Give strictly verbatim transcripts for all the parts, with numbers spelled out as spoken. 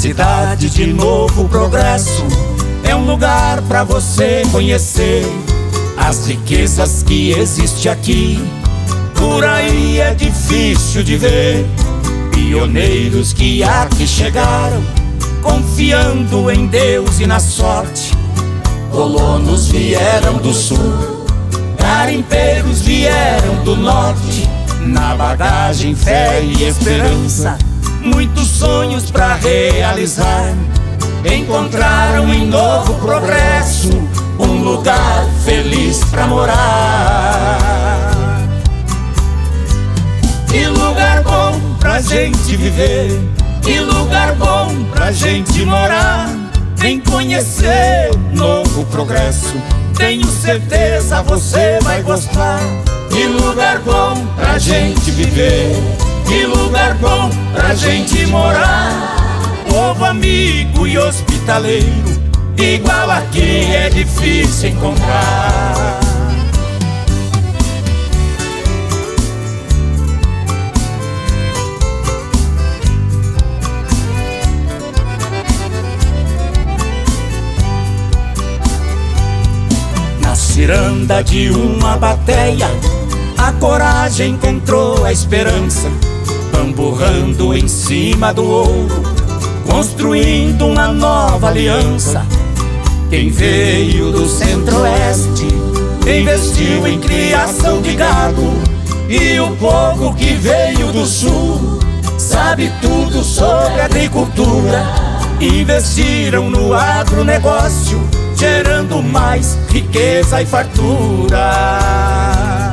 cidade de Novo Progresso é um lugar pra você conhecer as riquezas que existe aqui. Por aí é difícil de ver pioneiros que aqui chegaram, confiando em Deus e na sorte. Colonos vieram do sul, garimpeiros vieram do norte. Na bagagem, fé e esperança, muitos sonhos pra realizar. Encontraram em Novo Progresso um lugar feliz pra morar. Que lugar bom pra gente viver, que lugar bom pra gente morar. Vem conhecer Novo Progresso, tenho certeza você vai gostar. Que lugar bom pra gente viver, que lugar bom pra gente morar. Povo amigo e hospitaleiro, igual aqui é difícil encontrar. Na ciranda de uma bateia, a coragem encontrou a esperança, bamburrando em cima do ouro, construindo uma nova aliança. Quem veio do centro-oeste investiu em criação de gado, e o povo que veio do sul sabe tudo sobre agricultura. Investiram no agronegócio, gerando mais riqueza e fartura.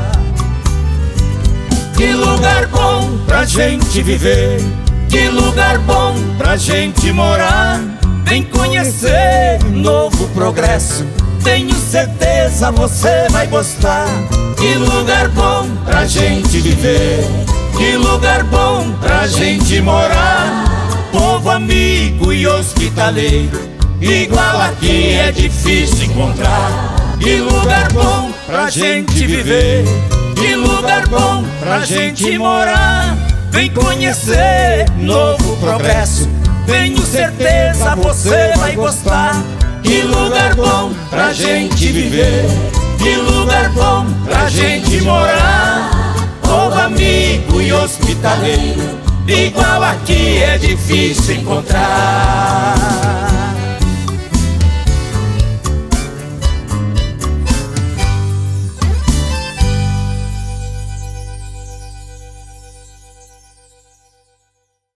Que lugar bom pra gente viver, que lugar bom pra gente morar. Vem conhecer Novo Progresso, tenho certeza você vai gostar. Que lugar bom pra gente viver, que lugar bom pra gente morar. Povo amigo e hospitaleiro, igual aqui é difícil encontrar. Que lugar bom pra gente viver, que lugar bom pra gente morar. Vem conhecer Novo Progresso, tenho certeza você vai gostar. Que lugar bom pra gente viver, que lugar bom pra gente morar. Povo amigo e hospitaleiro, igual aqui é difícil encontrar.